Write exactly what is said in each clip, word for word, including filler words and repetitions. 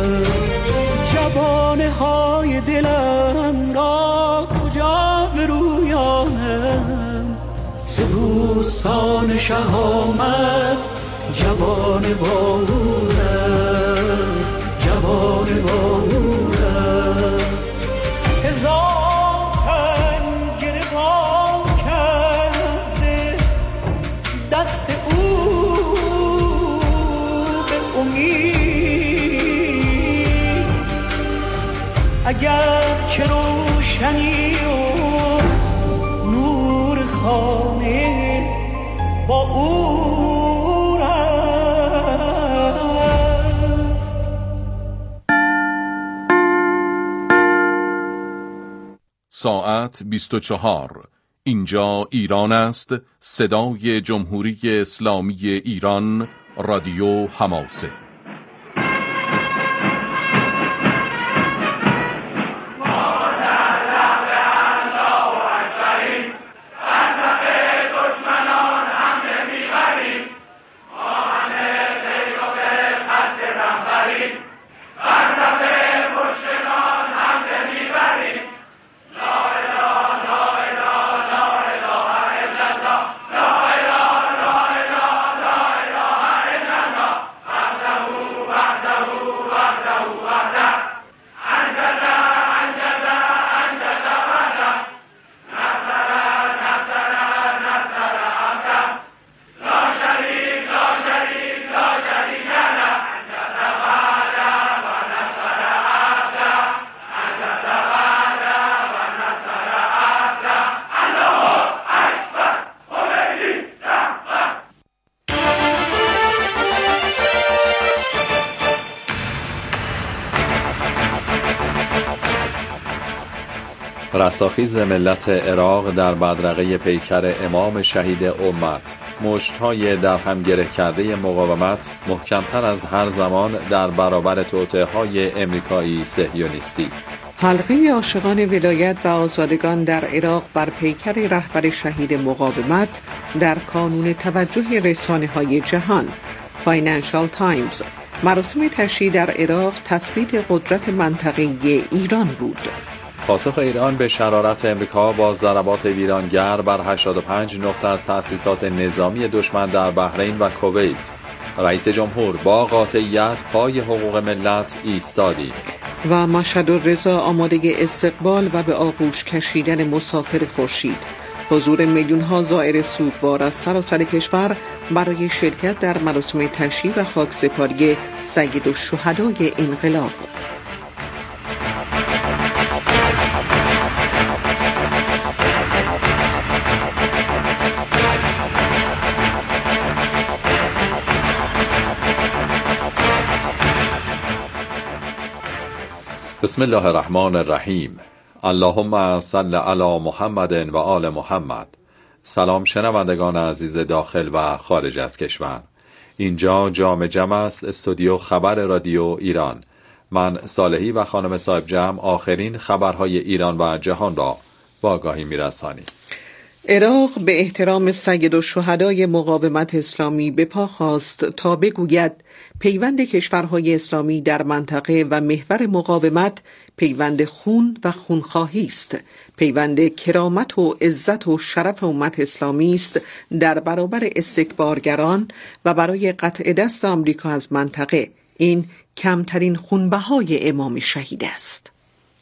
جوانه های دلم را کجا برویانم، سروستان شه آمد جوان بارورم، جوان بارورم. هزار پنجره با کرده دست او به امید، اگر چه روشنی و نور خانه با او ساعت بیست و چهار. اینجا ایران است. صدای جمهوری اسلامی ایران، رادیو حماسه. رستاخیز ملت عراق در بدرقه پیکر امام شهید امت، مشت‌های در هم گره کرده مقاومت محکمتر از هر زمان در برابر توطئه‌های امریکایی صهیونیستی. حلقه عاشقان ولایت و آزادگان در عراق بر پیکر رهبر شهید مقاومت در کانون توجه رسانه‌های جهان. فاینانشال تایمز. مراسم تشییع در عراق تثبیت قدرت منطقه‌ای ایران بود. پاسخ ایران به شرارت امریکا با ضربات ویرانگر بر هشتاد و پنج نقطه از تأسیسات نظامی دشمن در بحرین و کویت. رئیس جمهور: با قاطعیت پای حقوق ملت ایستادی. و مشهد الرضا آماده استقبال و به آغوش کشیدن مسافر خورشید. حضور میلیون‌ها زائر سوگوار از سراسر کشور برای شرکت در مراسم تشییع و خاکسپاری سیدالشهدای انقلاب. بسم الله الرحمن الرحیم. اللهم صل علی محمد و آل محمد. سلام شنوندگان عزیز داخل و خارج از کشور. اینجا جام جمع است، استودیو خبر رادیو ایران. من صالحی و خانم صاحب جمع آخرین خبرهای ایران و جهان را با آگاهی می‌رسانیم. عراق به احترام سیدالشهدای مقاومت اسلامی به پا خواست تا بگوید پیوند کشورهای اسلامی در منطقه و محور مقاومت پیوند خون و خونخواهی است، پیوند کرامت و عزت و شرف امت اسلامی است در برابر استکبارگران و برای قطع دست آمریکا از منطقه. این کمترین خونبهای امام شهید است.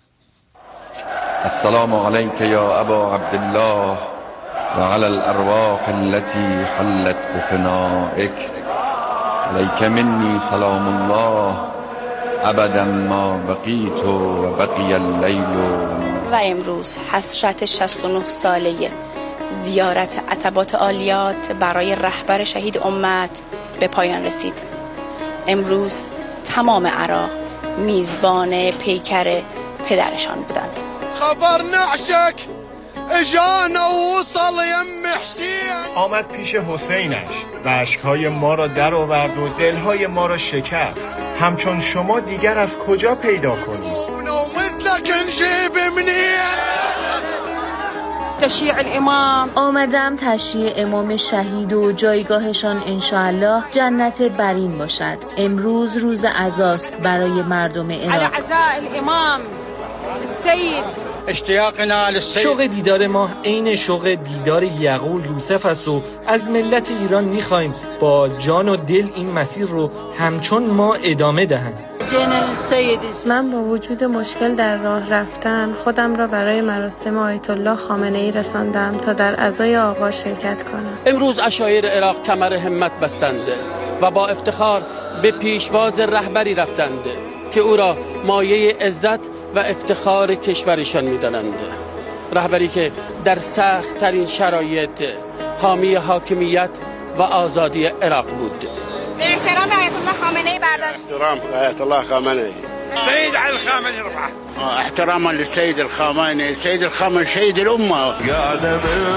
السلام علیک یا ابا عبدالله و علی الارواح التي حلت بفنائک، علیک منی سلام الله ابدا ما بقیت و بقی اللیل. و امروز حسرت شصت و نه ساله زیارت عتبات عالیات برای رهبر شهید امت به پایان رسید. امروز تمام عراق میزبان پیکر پدرشان بودند. خبر نعشک اجانا وصل یم حسین، آمد پیش حسینش و اشکهای ما را در آورد و دلهای ما را شکست. همچون شما دیگر از کجا پیدا کنیم؟ تشییع الامام. آمدم تشییع امام شهید و جایگاهشان انشاءالله جنت برین باشد. امروز روز عزاست برای مردم عراق. علی عزاء الامام السید. اشتیاقنا للسید. شوق دیدار ما عین شوق دیدار یعقوب یوسف است و از ملت ایران می‌خوایم با جان و دل این مسیر رو همچون ما ادامه دهند. من با وجود مشکل در راه رفتن خودم را برای مراسم آیت الله خامنه‌ای رساندم تا در عزای آقا شرکت کنم. امروز عشایر عراق کمر همت بستند و با افتخار به پیشواز رهبری رفتند که او را مایه عزت و افتخار کشورشان می‌دانند. رهبری که در سخت ترین شرایط حامی حاکمیت و آزادی عراق بود. به احترام آیت الله خامنه‌ای برداشت. احترام آیت الله خامنه‌ای. سید علی الخامنه‌ای رفعه. احتراما للسيد الخامنه‌ي، السيد الخامنه‌ي سيد الامه. قاعده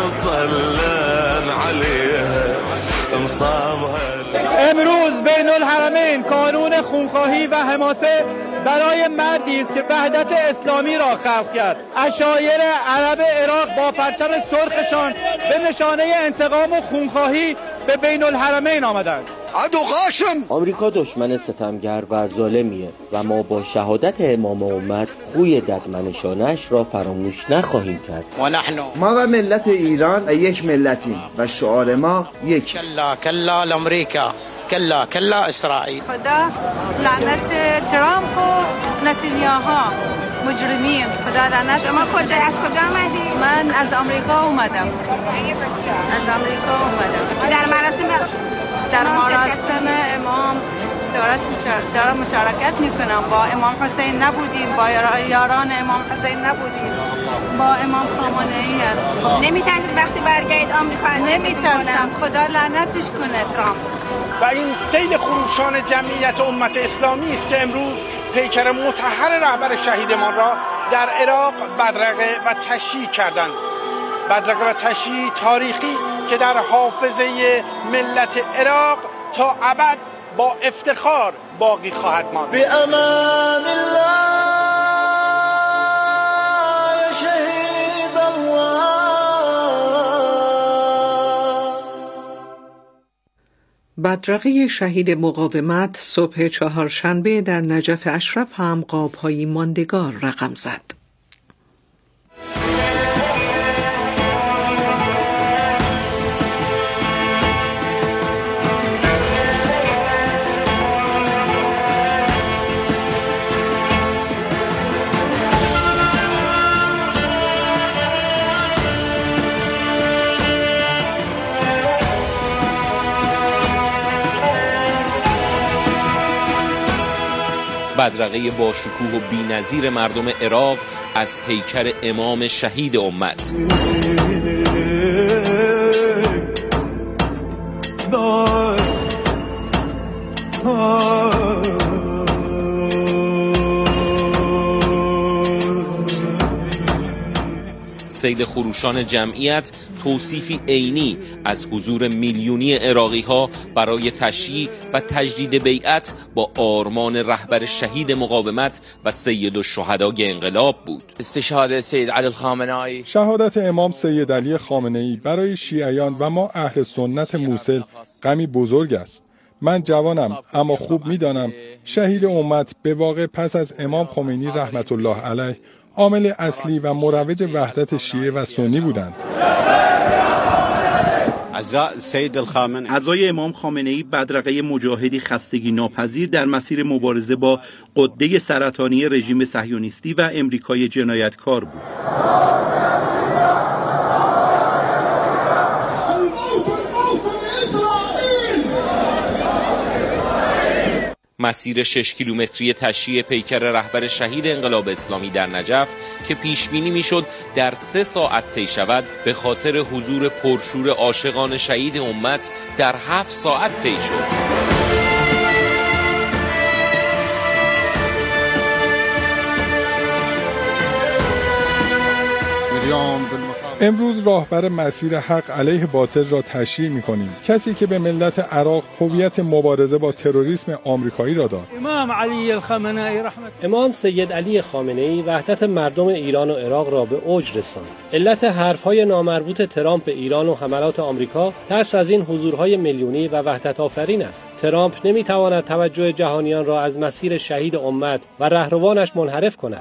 بنصلي عليها مصابها. امروز بین الحرمین قانون خونخواهی و حماسه برای مردی است که وحدت اسلامی را خلق کرد. عشایر عرب عراق با پرچم سرخشان به نشانه انتقام و خونخواهی به بین الحرمین آمدند. عدو قاشم. آمریکا دشمن ستمگر و ظالمیه و ما با شهادت امام امت خوی ددمنشانش را فراموش نخواهیم کرد. و نحن ما و ملت ایران یک ملتیم و شعار ما یک. کلا کلا لامریکا، کلا کلا اسرائیل. خدا لعنت ترامپ و نتانیاهو مجرمین. خدا لعنت. شما کجا از کجا آمدی؟ من از آمریکا اومدم. از آمریکا اومدم. در مراسم در مراسم امام دارم مشارکت میکنم. با امام حسین نبودیم، با یاران امام حسین نبودیم، با امام خامنه‌ای هست. نمیترسید وقتی برگردید آمریکا؟ نمیترسم. خدا لعنتش کنه ترامپ. و این سیل خروشان جمعیت امت اسلامی است که امروز پیکر مطهر رهبر شهیدمان را در عراق بدرقه و تشییع کردند. بدرقه و تشییع تاریخی که در حافظه ملت عراق تا ابد با افتخار باقی خواهد ماند. به امان الله شهید الله. بدرقه شهید مقاومت صبح چهارشنبه در نجف اشرف هم قاب‌های ماندگار رقم زد. بدرقه با شکوه و بی‌نظیر مردم عراق از پیکر امام شهید امت. سیل خروشان جمعیت توصیفی عینی از حضور میلیونی عراقی ها برای تشییع و تجدید بیعت با آرمان رهبر شهید مقاومت و سید الشهدای انقلاب بود. استشهاد سید علی الخامنه‌ای. شهادت امام سید علی خامنه‌ای برای شیعیان و ما اهل سنت موصل غمی بزرگ است. من جوانم اما خوب میدانم شهید امت به واقع پس از امام خمینی رحمت الله علیه عامل اصلی و مروج وحدت شیعه و سنی بودند. عزای سید الخامنه‌ای. عزای امام خامنه‌ای بدرقه مجاهدی خستگی ناپذیر در مسیر مبارزه با غده سرطانی رژیم صهیونیستی و امریکای جنایتکار بود. مسیر شش کیلومتری تشییع پیکر رهبر شهید انقلاب اسلامی در نجف که پیش بینی میشد در سه ساعت طی شود، به خاطر حضور پرشور عاشقان شهید امت در هفت ساعت طی شد. امروز راهبر مسیر حق علیه باطل را تشییع می‌کنیم. کسی که به ملت عراق هویت مبارزه با تروریسم آمریکایی را داد. امام علی الخامنه‌ای رحمت امام سید علی خامنه‌ای وحدت مردم ایران و عراق را به اوج رساند. علت حرف‌های نامربوط ترامپ به ایران و حملات آمریکا ترس از این حضورهای میلیونی و وحدت آفرین است. ترامپ نمی‌تواند توجه جهانیان را از مسیر شهید امت و رهروانش منحرف کند.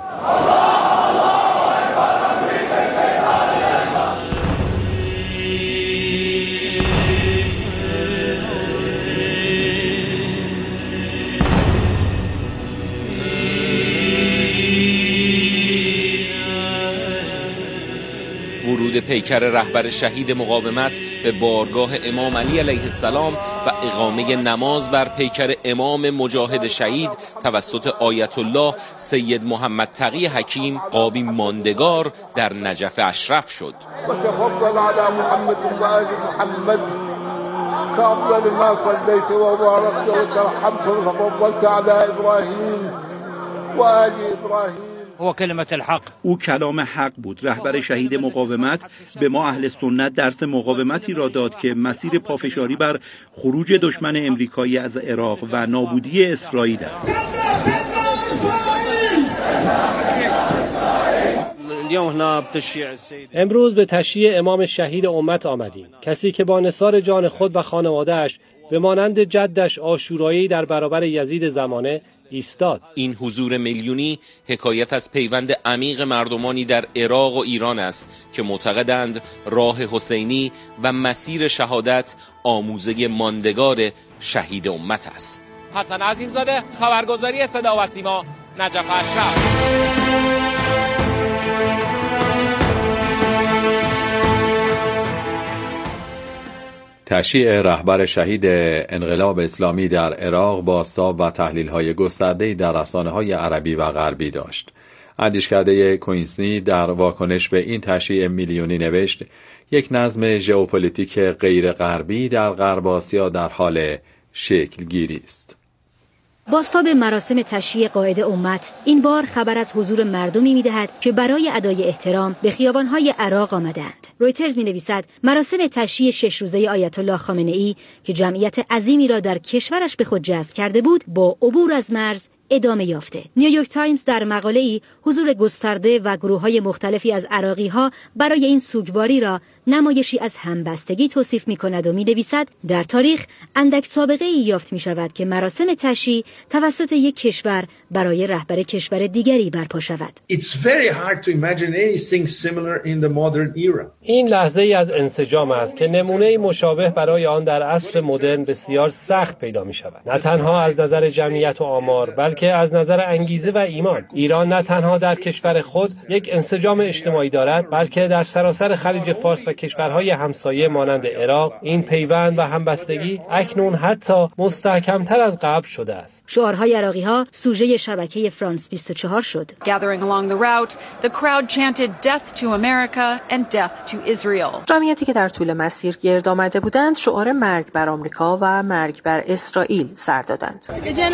ورود پیکر رهبر شهید مقاومت به بارگاه امام علی علیه السلام و اقامه نماز بر پیکر امام مجاهد شهید توسط آیت الله سید محمد تقی حکیم قابی ماندگار در نجف اشرف شد. وتفضل على محمد و آل محمد كأفضل ما صليت وباركت وترحمت وتفضلت على ابراهیم و آل ابراهیم. هو کلمة الحق. او کلام حق بود. رهبر شهید مقاومت به ما اهل سنت درس مقاومتی را داد که مسیر پافشاری بر خروج دشمن امریکایی از عراق و نابودی اسرائیل است. امروز به تشییع امام شهید امت آمدیم. کسی که با نثار جان خود و خانواده‌اش به مانند جدش عاشورایی در برابر یزید زمانه ایستاد. این حضور میلیونی حکایت از پیوند عمیق مردمانی در عراق و ایران است که معتقدند راه حسینی و مسیر شهادت آموزه ماندگار شهید امت است. حسن عظیمزاده، خبرگزاری صدا و سیما، نجف اشرف. تشییع رهبر شهید انقلاب اسلامی در عراق بازتاب و تحلیل‌های گسترده‌ای در رسانه‌های عربی و غربی داشت. اندیشکده کوینسنی در واکنش به این تشییع میلیونی نوشت: یک نظم ژئوپلیتیک غیر غربی در غرب آسیا در حال شکل گیری است. بازتاب مراسم تشییع قائد امت این بار خبر از حضور مردمی می‌دهد که برای ادای احترام به خیابان‌های عراق آمدند. رویترز می‌نویسد مراسم تشییع شش روزه آیت الله خامنه‌ای که جمعیت عظیمی را در کشورش به خود جذب کرده بود، با عبور از مرز ادامه یافته. نیویورک تایمز در مقاله‌ای حضور گسترده و گروه‌های مختلفی از عراقی‌ها برای این سوگواری را نمایشی از همبستگی توصیف می‌کند و می‌نویسد در تاریخ اندک سابقه‌ای یافت می‌شود که مراسم تشییع توسط یک کشور برای رهبر کشور دیگری برپا شود. It's very hard to imagine anything similar in the modern era. این لحظه‌ای از انسجام است که نمونه‌ای مشابه برای آن در عصر مدرن بسیار سخت پیدا می‌شود. نه تنها از نظر جمعیت و آمار، بلکه از نظر انگیزه و ایمان. ایران نه تنها در کشور خود یک انسجام اجتماعی دارد، بلکه در سراسر خلیج فارس و کشورهای همسایه مانند عراق این پیوند و همبستگی اکنون حتی مستحکم‌تر از قبل شده است. شعارهای عراقی‌ها سوژه شبکه فرانس بیست و چهار شد. Gathering along the route, the crowd chanted death to America and death to Israel. جمعیتی که در طول مسیر گرد آمده بودند شعار مرگ بر آمریکا و مرگ بر اسرائیل سر دادند.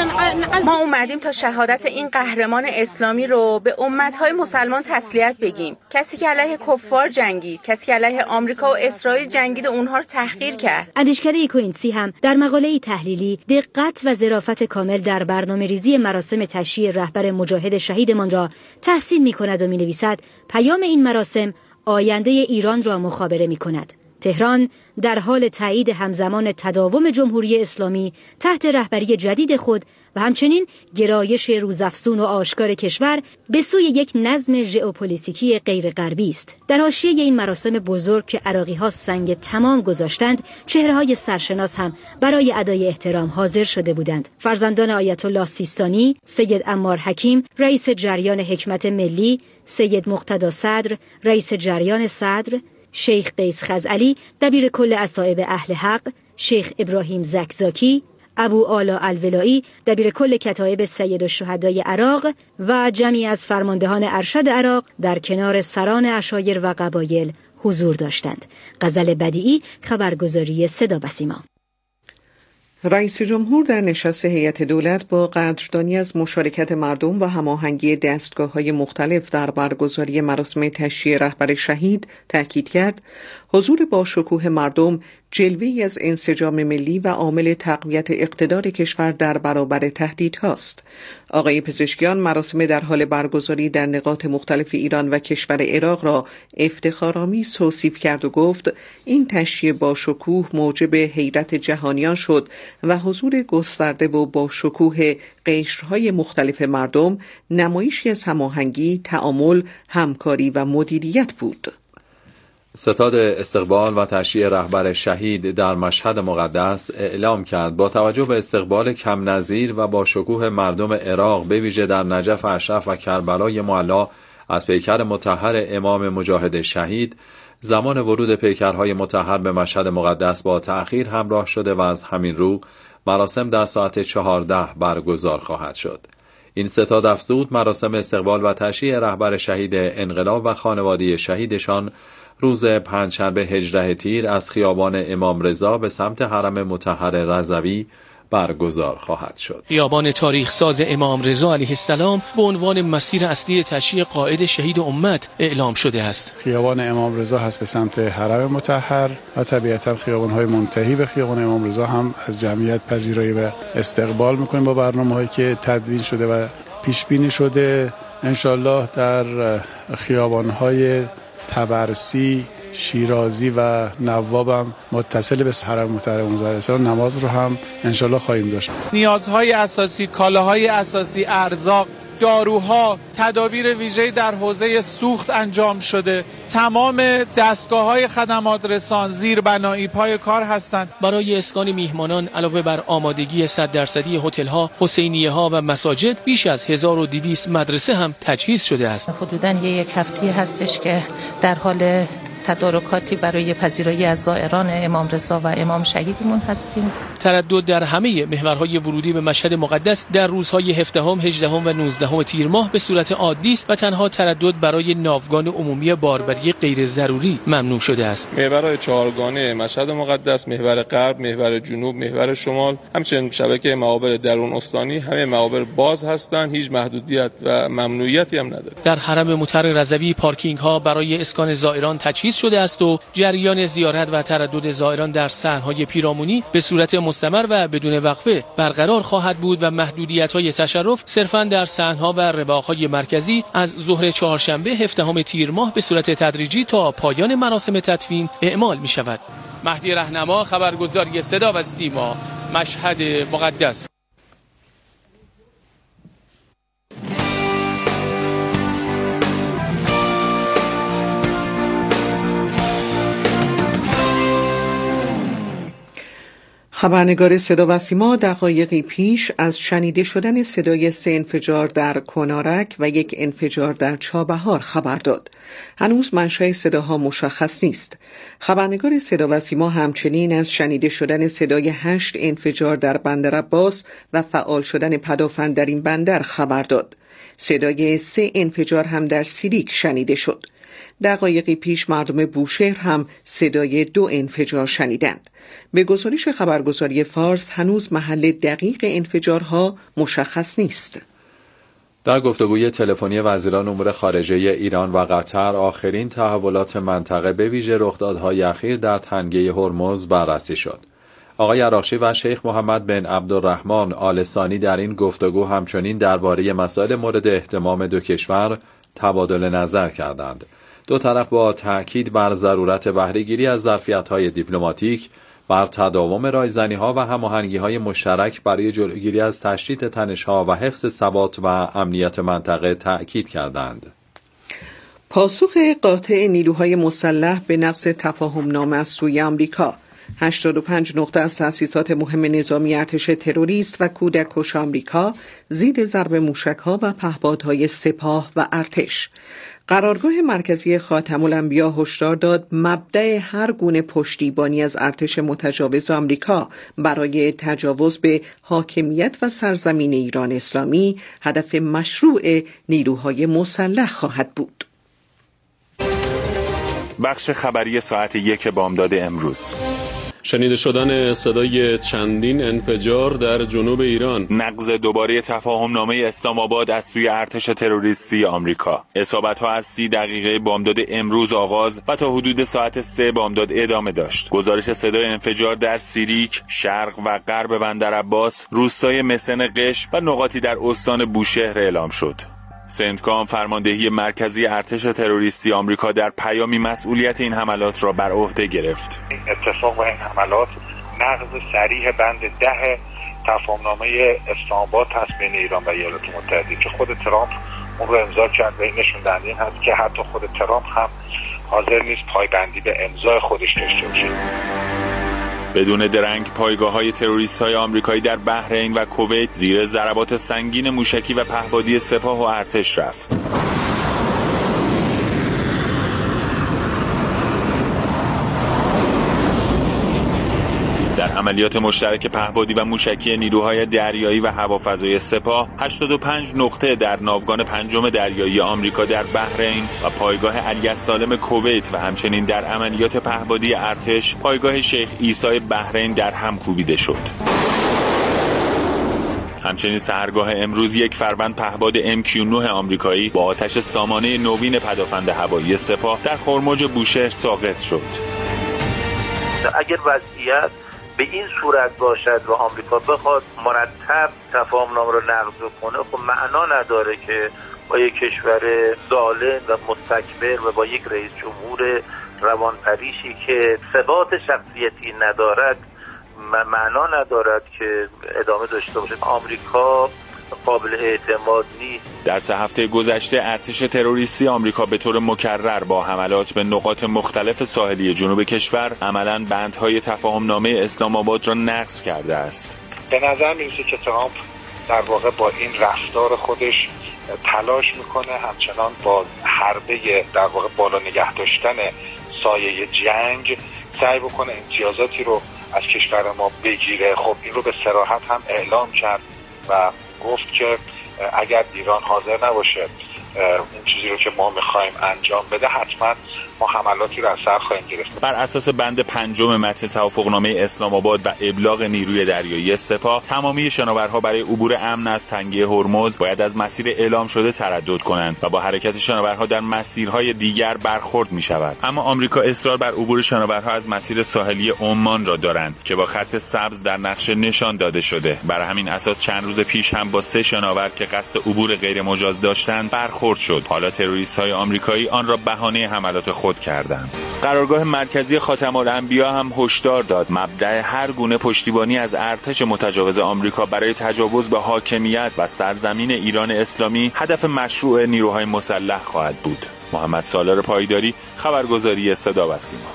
ما اومدیم تا شهادت این قهرمان اسلامی رو به امت‌های مسلمان تسلیت بگیم. کسی که علیه کفار جنگید، کسی که علیه آمریکا و اسرائیل جنگید و اونها رو تحقیر کرد. اندیشکده کوینسی هم در مقاله تحلیلی دقت و ظرافت کامل در برنامه‌ریزی مراسم تشییع رهبر مجاهد شهیدمان را تحسین می‌کند و می‌نویسد پیام این مراسم آینده ایران را مخابره می‌کند. تهران در حال تایید همزمان تداوم جمهوری اسلامی تحت رهبری جدید خود و همچنین گرایش روزافزون و آشکار کشور به سوی یک نظم ژئوپلیتیکی غیر غربی است. در حاشیه این مراسم بزرگ که عراقی‌ها سنگ تمام گذاشتند، چهره‌های سرشناس هم برای ادای احترام حاضر شده بودند. فرزندان آیت الله سیستانی، سید عمار حکیم، رئیس جریان حکمت ملی، سید مقتدا صدر، رئیس جریان صدر، شیخ قیس خزعلی، دبیر کل اصائب اهل حق، شیخ ابراهیم زکزاکی، ابو آلا الولایی، دبیر کل کتایب سید الشهدای عراق و جمعی از فرماندهان ارشد عراق در کنار سران عشایر و قبایل حضور داشتند. غزل بدیعی، خبرگزاری صدا و سیما. رئیس جمهور در نشست هیئت دولت با قدردانی از مشارکت مردم و هماهنگی دستگاه‌های مختلف در برگزاری مراسم تشییع رهبر شهید تاکید کرد حضور با شکوه مردم جلوه‌ای از انسجام ملی و عامل تقویت اقتدار کشور در برابر تهدیدهاست. آقای پزشکیان مراسم در حال برگزاری در نقاط مختلف ایران و کشور عراق را افتخارآمیز توصیف کرد و گفت این تشییع با شکوه موجب حیرت جهانیان شد و حضور گسترده و با شکوه قشرهای مختلف مردم نمایشی از هماهنگی، تعامل، همکاری و مدیریت بود. ستاد استقبال و تشییع رهبر شهید در مشهد مقدس اعلام کرد با توجه به استقبال کم نظیر و با شکوه مردم عراق به ویژه در نجف اشرف و کربلای معلی از پیکر مطهر امام مجاهد شهید، زمان ورود پیکرهای مطهر به مشهد مقدس با تأخیر همراه شده و از همین رو مراسم در ساعت چهارده برگزار خواهد شد. این ستاد افزود مراسم استقبال و تشییع رهبر شهید انقلاب و خانواده شهیدشان روز پنجشنبه هجده تیر از خیابان امام رضا به سمت حرم مطهر رضوی برگزار خواهد شد. خیابان تاریخ ساز امام رضا علیه السلام به عنوان مسیر اصلی تشییع قائد شهید امت اعلام شده است. خیابان امام رضا هست به سمت حرم مطهر و طبیعتا خیابان‌های منتهی به خیابان امام رضا هم از جمعیت پذیرایی و استقبال می‌کنیم با برنامه‌هایی که تدوین شده و پیش بینی شده. انشالله در خیابان‌های تبرسی، شیرازی و نوابم متصل به حرم مطهر امام نماز رو هم انشالله خواهیم داشت. نیازهای اساسی، کالاهای اساسی، ارزاق، داروها، تدابیر ویژه‌ای در حوزه سوخت انجام شده. تمام دستگاه‌های خدمات رسان زیربنایی پای کار هستند. برای اسکان میهمانان علاوه بر آمادگی صد درصدی هتل‌ها، حسینیه‌ها و مساجد، بیش از هزار و دویست مدرسه هم تجهیز شده است. حدوداً یک هفته هستش که در حال تدارکاتی برای پذیرایی از زائران امام رضا و امام شهیدمون هستیم. تردد در همه محورهای ورودی به مشهد مقدس در روزهای هفدهم، هجدهم و نوزدهم تیر ماه به صورت عادی است و تنها تردد برای ناوگان عمومی باربری غیر ضروری ممنوع شده است. محورهای چهارگانه مشهد مقدس، محور غرب، محور جنوب، محور شمال، همچنین شبکه معابر درون استانی، همه معابر باز هستند، هیچ محدودیت و ممنوعیتی هم نداره. در حرم مطهر رضوی پارکینگ ها برای اسکان زائران تجهیز شده است و جریان زیارت و تردد زائران در صحنهای پیرامونی به صورت مستمر و بدون وقفه برقرار خواهد بود و محدودیت‌های تشرف صرفاً در صحنها و رواق‌های مرکزی از ظهر چهارشنبه هفدهم تیر ماه به صورت تدریجی تا پایان مراسم تدفین اعمال می‌شود. مهدی رهنما، خبرگزاری صدا و سیما، مشهد مقدس. خبرنگار صدا و سیما دقایقی پیش از شنیده شدن صدای سه انفجار در کنارک و یک انفجار در چابهار خبر داد. هنوز منشأ صداها مشخص نیست. خبرنگار صدا و سیما همچنین از شنیده شدن صدای هشت انفجار در بندر عباس و فعال شدن پدافند در این بندر خبر داد. صدای سه انفجار هم در سیریک شنیده شد. دقایقی پیش مردم بوشهر هم صدای دو انفجار شنیدند. به گزارش خبرگزاری فارس هنوز محل دقیق انفجارها مشخص نیست. در گفتگوی تلفنی وزیران امور خارجه ایران و قطر آخرین تحولات منطقه به ویژه رخدادهای اخیر در تنگه هرمز بررسی شد. آقای عراقچی و شیخ محمد بن عبدالرحمن آل ثانی در این گفتگو همچنین درباره مسائل مورد اهتمام دو کشور تبادل نظر کردند. دو طرف با تأکید بر ضرورت بهره‌گیری از ظرفیت‌های دیپلماتیک، بر تداوم رایزنی‌ها و هماهنگی‌های مشترک برای جلوگیری از تشدید تنش‌ها و حفظ ثبات و امنیت منطقه تأکید کردند. پاسخ قاطع نیروهای مسلح به نقض تفاهم‌نامه از سوی آمریکا. هشتاد و پنج نقطه از تأسیسات مهم نظامی ارتش تروریست و کودککش آمریکا زیر ضرب موشک‌ها و پهپادهای سپاه و ارتش. قرارگاه مرکزی خاتم الانبیا هشدار داد مبدأ هر گونه پشتیبانی از ارتش متجاوز آمریکا برای تجاوز به حاکمیت و سرزمین ایران اسلامی هدف مشروع نیروهای مسلح خواهد بود. بخش خبری ساعت یک بامداد امروز. شنیده شدن صدای چندین انفجار در جنوب ایران. نقض دوباره تفاهم نامه اسلام آباد از سوی ارتش تروریستی آمریکا. اصابت‌ها از سی دقیقه بامداد امروز آغاز و تا حدود ساعت سه بامداد ادامه داشت. گزارش صدای انفجار در سیریک، شرق و غرب بندرعباس، روستای مسن قشم و نقاطی در استان بوشهر اعلام شد. سنتکام فرماندهی مرکزی ارتش تروریستی آمریکا در پیامی مسئولیت این حملات را بر عهده گرفت. این اتفاق و این حملات نقض صریح بند ده تفاهمنامه اسلام آباد هست بین ایران و ایالات متحده که خود ترامپ اون رو امضا کرد و این نشون دهنده این هست که حتی خود ترامپ هم حاضر نیست پایبندی به امضای خودش داشته باشه. بدون درنگ پایگاه‌های تروریست‌های آمریکایی در بحرین و کویت زیر ضربات سنگین موشکی و پهپادی سپاه و ارتش رفت. در عملیات مشترک پهپادی و موشکی نیروهای دریایی و هوافضای سپاه هشتاد و پنج نقطه در ناوگان پنجم دریایی آمریکا در بحرین و پایگاه علی السالم کویت و همچنین در عملیات پهپادی ارتش پایگاه شیخ عیسی بحرین در هم کوبیده شد. همچنین سحرگاه امروز یک فروند پهپاد ام کیو نه آمریکایی با آتش سامانه نوین پدافند هوایی سپاه در خرموج بوشهر ساقط شد. اگر وضعیت به این صورت باشد و آمریکا بخواد مرتب تفاهمنامه رو نقض کنه، خب معنا نداره که با یک کشور ظالم و مستکبر و با یک رئیس جمهور روانپریشی که ثبات شخصیتی ندارد معنا ندارد که ادامه داشته باشه. آمریکا قابل اعتماد نیست. در سه هفته گذشته ارتش تروریستی آمریکا به طور مکرر با حملات به نقاط مختلف ساحلی جنوب کشور عملاً بندهای تفاهمنامه اسلام آباد را نقض کرده است. به نظر میرسه که ترامپ در واقع با این رفتار خودش تلاش میکنه همچنان با حربه در واقع بالا نگه داشتن سایه جنگ سعی بکنه امتیازاتی رو از کشور ما بگیره. خب این رو به صراحت هم اعلام کرد و گفت که اگر ایران حاضر نباشه اون چیزی رو که ما میخوایم انجام بده حتما ما حملاتی رو از سر خواهیم گرفت. بر اساس بند پنجم متن توافقنامه اسلام آباد و ابلاغ نیروی دریایی سپاه تمامی شناورها برای عبور امن از تنگه هرمز باید از مسیر اعلام شده تردد کنند و با حرکت شناورها در مسیرهای دیگر برخورد می شود. اما آمریکا اصرار بر عبور شناورها از مسیر ساحلی عمان را دارند که با خط سبز در نقشه نشان داده شده. بر همین اساس چند روز پیش هم با سه شناور که قصد عبور غیر مجاز داشتند برخورد شد. حالا تروریست‌های آمریکایی آن را بهانه حملات خود کردند. قرارگاه مرکزی خاتم الانبیا هم هشدار داد مبدأ هر گونه پشتیبانی از ارتش متجاوز آمریکا برای تجاوز به حاکمیت و سرزمین ایران اسلامی هدف مشروع نیروهای مسلح خواهد بود. محمد سالار پایداری، خبرگزاری صدا و سیما.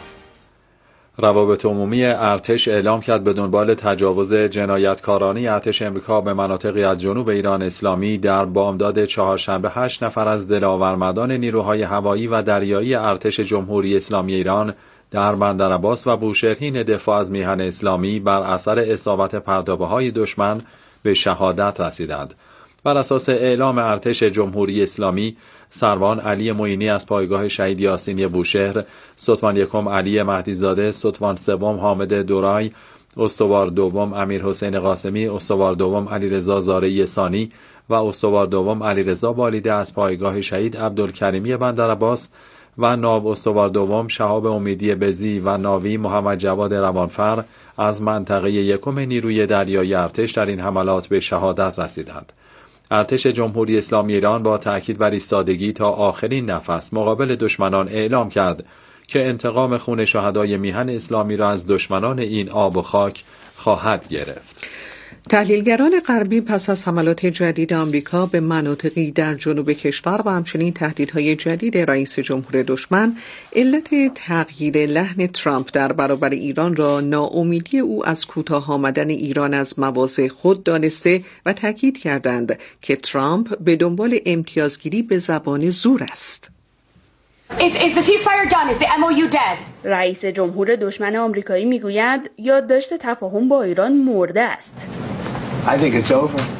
روابط عمومی ارتش اعلام کرد به دنبال تجاوز جنایتکارانه ارتش امریکا به مناطقی از جنوب ایران اسلامی در بامداد چهارشنبه هشت نفر از دلاورمردان نیروهای هوایی و دریایی ارتش جمهوری اسلامی ایران در بندرعباس و بوشهرین دفاع از میهن اسلامی بر اثر اصابت پرتابه‌های دشمن به شهادت رسیدند. بر اساس اعلام ارتش جمهوری اسلامی، سروان علی معینی از پایگاه شهید یاسینی بوشهر، ستوان یکم علی مهدیزاده، ستوان سوم حامد دورای، استوار دوم امیر حسین قاسمی، استوار دوم علیرضا زارعی ثانی و استوار دوم علیرضا بالیده از پایگاه شهید عبدالکریمی بندرعباس و ناب استوار دوم شهاب امیدی بزی و ناوی محمد جواد روانفر از منطقه یکم نیروی دریایی ارتش در این حملات به شهادت رسیدند. ارتش جمهوری اسلامی ایران با تأکید بر ایستادگی تا آخرین نفس مقابل دشمنان اعلام کرد که انتقام خون شهدای میهن اسلامی را از دشمنان این آب و خاک خواهد گرفت. تحلیلگران غربی پس از حملات جدید آمریکا به مناطقی در جنوب کشور و همچنین تهدیدهای جدید رئیس جمهور دشمن علت تغییر لحن ترامپ در برابر ایران را ناامیدی او از کوتاه آمدن ایران از مواضع خود دانسته و تاکید کردند که ترامپ به دنبال امتیازگیری به زبان زور است. Is, is the ceasefire done? Is the ام او یو dead? رئیس جمهور دشمن آمریکایی میگوید یادداشت تفاهم با ایران مرده است. I think it's over.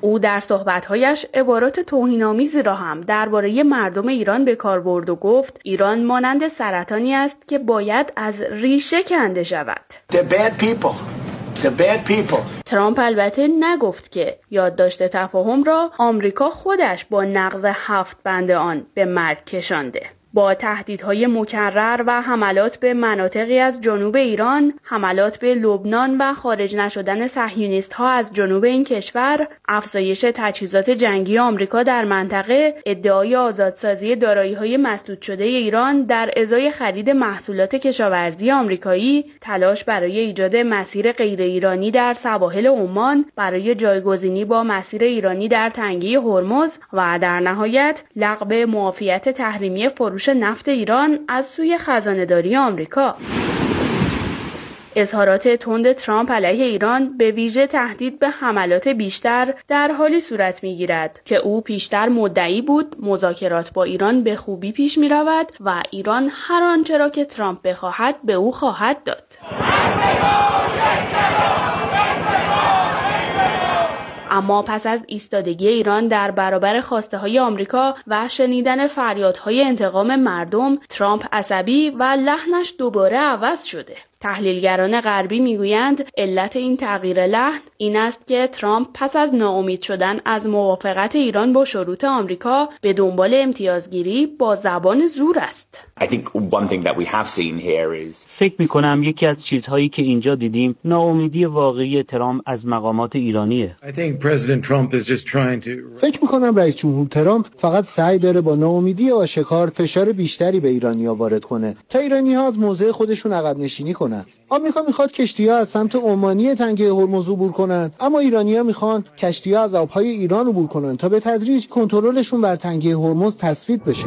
او در صحبت‌هایش عبارات توهین‌آمیزی را هم درباره مردم ایران به کار برد و گفت ایران مانند سرطانی است که باید از ریشه کنده شود. The bad people. The bad people. ترامپ البته نگفت که یادداشت تفاهم را آمریکا خودش با نقض هفت بند آن به مرگ کشانده. با تهدیدهای مکرر و حملات به مناطقی از جنوب ایران، حملات به لبنان و خارج نشدن صهیونیست‌ها از جنوب این کشور، افزایش تجهیزات جنگی آمریکا در منطقه، ادعای آزادسازی دارایی‌های مسدود شده ایران در ازای خرید محصولات کشاورزی آمریکایی، تلاش برای ایجاد مسیر غیر ایرانی در سواحل عمان برای جایگزینی با مسیر ایرانی در تنگه هرمز و در نهایت لغو معافیت تحریمی فروش نفت ایران از سوی خزانه‌داری آمریکا. اظهارات تند ترامپ علیه ایران به ویژه تهدید به حملات بیشتر در حالی صورت می‌گیرد که او پیشتر مدعی بود مذاکرات با ایران به خوبی پیش می‌رود و ایران هر آنچه را که ترامپ بخواهد به او خواهد داد. اما پس از ایستادگی ایران در برابر خواسته‌های آمریکا و شنیدن فریادهای انتقام مردم، ترامپ عصبی و لحنش دوباره عوض شده. تحلیلگران غربی میگویند علت این تغییر لحن این است که ترامپ پس از ناامید شدن از موافقت ایران با شروط آمریکا به دنبال امتیازگیری با زبان زور است. فکر می‌کنم یکی از چیزهایی که اینجا دیدیم ناامیدی واقعی ترامپ از مقامات ایرانیه. فکر می‌کنم رئیس جمهور ترامپ فقط سعی داره با ناامیدی آشکار فشار بیشتری به ایرانی‌ها وارد کنه تا ایرانی‌ها از موضع خودشون عقب نشینی کنن. آمریکا میخواد کشتی‌ها از سمت عمانی تنگه هرمز عبور کنن، اما ایرانی‌ها میخوان کشتی‌ها از آب‌های ایران عبور کنن تا به تدریج کنترلشون بر تنگه هرمز تثبیت بشه.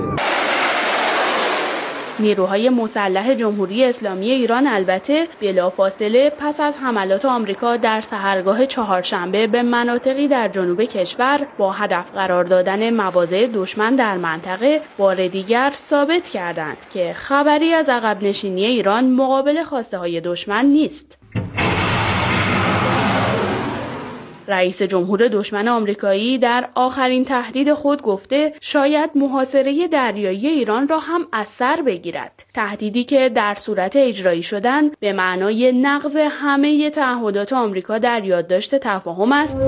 نیروهای مسلح جمهوری اسلامی ایران البته بلافاصله پس از حملات آمریکا در سحرگاه چهارشنبه به مناطقی در جنوب کشور با هدف قرار دادن مواضع دشمن در منطقه بار دیگر ثابت کردند که خبری از عقب نشینی ایران مقابل خواسته‌های دشمن نیست. رئیس جمهور دشمن آمریکایی در آخرین تهدید خود گفته شاید محاصره دریایی ایران را هم از سر بگیرد. تهدیدی که در صورت اجرایی شدن به معنای نقض همه تعهدات آمریکا در یادداشت تفاهم است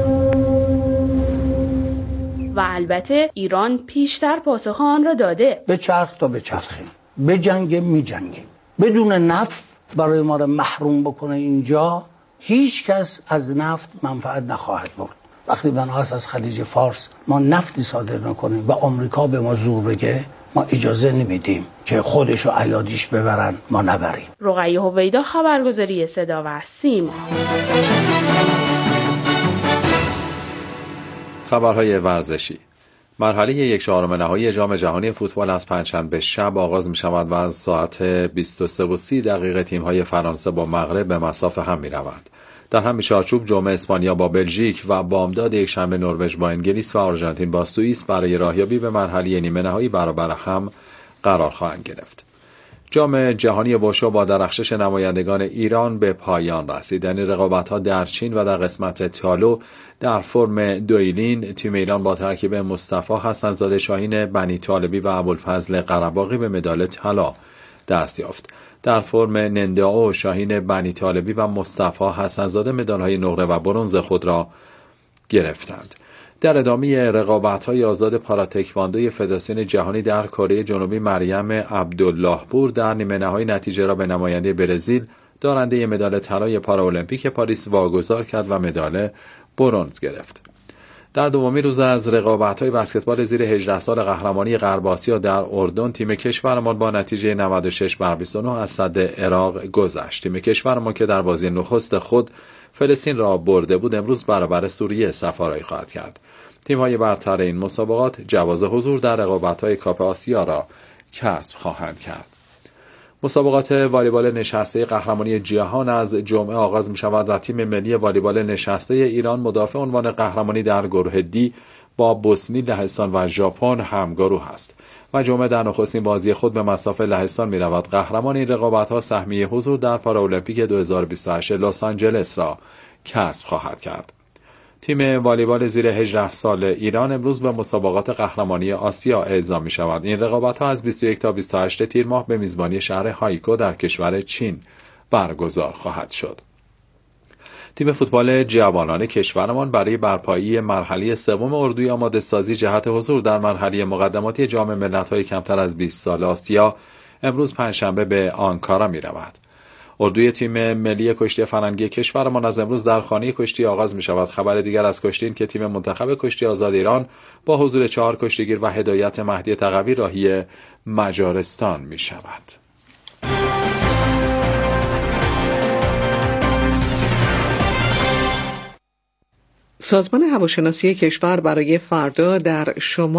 و البته ایران پیشتر پاسخ آن را داده. به چرخ تا به چرخیم، به جنگ می جنگیم. بدون نفت برای ما را محروم بکنه اینجا هیچ کس از نفت منفعت نخواهد برد. وقتی بناهست از خلیج فارس ما نفتی صادر نکنیم و آمریکا به ما زور بگه، ما اجازه نمیدیم که خودشو عیادیش ببرن ما نبریم. رقیه هویدا، خبرگزاری صدا و سیما. خبرهای ورزشی. مرحله یک چهارم نهایی جام جهانی فوتبال از پنجشنبه شب آغاز می شود و از ساعت بیست و سه و سی دقیقه تیم‌های فرانسه با مغرب به مصاف هم می روند. در همین چارچوب جمعه اسپانیا با بلژیک و بامداد یک شنبه نروژ با انگلیس و آرژانتین با سوئیس برای راهیابی به مرحله نیمه نهایی برابر هم قرار خواهند گرفت. جام جهانی وشو با درخشش نمایندگان ایران به پایان رسید. یعنی رقابت‌ها در چین و در قسمت تالو در فرم دویلین تیم ایران با ترکیب مصطفی حسن‌زاده شاهین بنی طالبی و ابوالفضل قره‌باغی به مدال طلا دست یافت. در فرم ننداو شاهین بنی طالبی و مصطفی حسن‌زاده مدال‌های نقره و برنز خود را گرفتند. در ادامه رقابت‌های آزاد پاراتکواندوی فدراسیون جهانی در کره جنوبی مریم عبدالله پور در نیمه نهایی نتیجه را به نماینده برزیل دارنده مدال طلای پارالمپیک پاریس واگذار کرد و مدال برنز گرفت. در دومین روز از رقابت‌های بسکتبال زیر هجده سال قهرمانی غرب آسیا در اردن تیم کشورمان با نتیجه نود و شش بر بیست و نه از صد عراق گذشت. تیم کشورمان که در بازی نخست خود فلسطین را برده بود امروز برابر سوریه سفارایی خواهد کرد. تیم‌های برتر این مسابقات جواز حضور در رقابت‌های کاپ آسیا را کسب خواهند کرد. مسابقات والیبال نشسته قهرمانی جهان از جمعه آغاز می‌شود و تیم ملی والیبال نشسته ایران مدافع عنوان قهرمانی در گروه دی با بوسنی، لهستان و ژاپن همگروه است و جمعه در نخستین بازی خود به مصاف لهستان می‌رود. قهرمان این رقابت‌ها سهمیه حضور در پارالمپیک دو هزار و بیست و هشت لس آنجلس را کسب خواهد کرد. تیم والیبال زیر هجده سال ایران امروز به مسابقات قهرمانی آسیا اعزام می شود. این رقابت‌ها از بیست و یک تا بیست و هشت تیر ماه به میزبانی شهر هایکو در کشور چین برگزار خواهد شد. تیم فوتبال جوانان کشورمان برای برپایی مرحله سوم اردوی آماده سازی جهت حضور در مرحله مقدماتی جام ملت‌های کمتر از بیست سال آسیا امروز پنجشنبه به آنکارا می رود. اردوی تیم ملی کشتی فرنگی کشورمان از امروز در خانه کشتی آغاز می شود. خبر دیگر از کشتی این که تیم منتخب کشتی آزاد ایران با حضور چهار کشتیگیر و هدایت مهدی تقوی راهی مجارستان می شود. سازمان هواشناسی کشور برای فردا در شمال